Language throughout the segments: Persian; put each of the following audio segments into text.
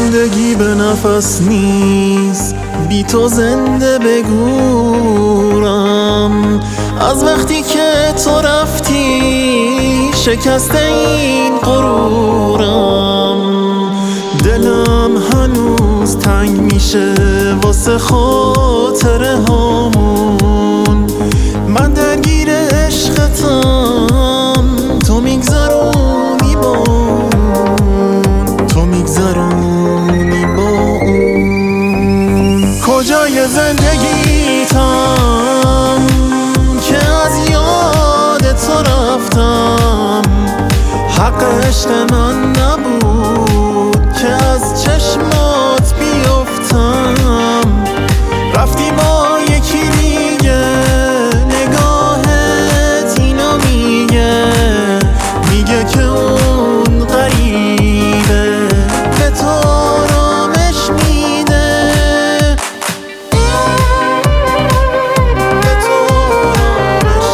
زندگی به نفس نیست، بی تو زنده بگورم. از وقتی که تو رفتی شکسته این غرورم. دلم هنوز تنگ میشه واسه خاطره هامون. من درگیر عشقتم، تو میگذرونی با اون، تو میگذرونی با اون. کجای زندگیتم که از یاد تو رفتم؟ حق عشق من نبود که از چشمات بیفتم. رفتی با یکی دیگه، نگاهت اینو میگه که اون غریبه، به تو آرامش میده، به تو آرامش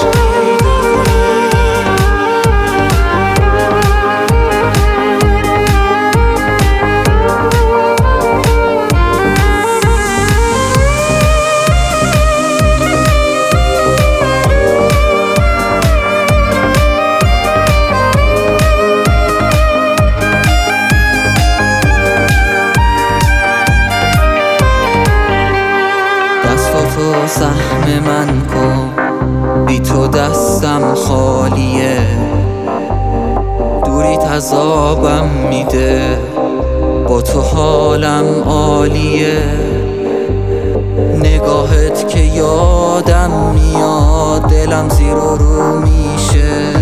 دستاتو سهم من کن، بی تو دستم خالیه. دوریت عذابم میده، با تو حالم عالیه. نگاهت که یادم میاد، دلم زیر و رو میشه.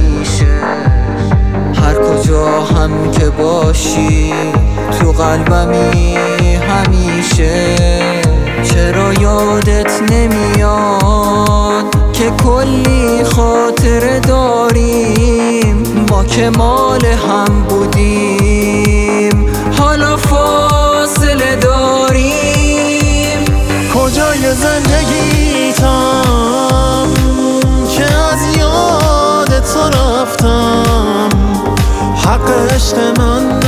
هر کجا هم که باشی تو قلبمی همیشه. چرا یادت نمیاد که کلی خاطره داریم، ما که مال هم بودیم حالا فاصله داریم. کجای زندگیتم که از یاد تو رفتم؟ حق عشق من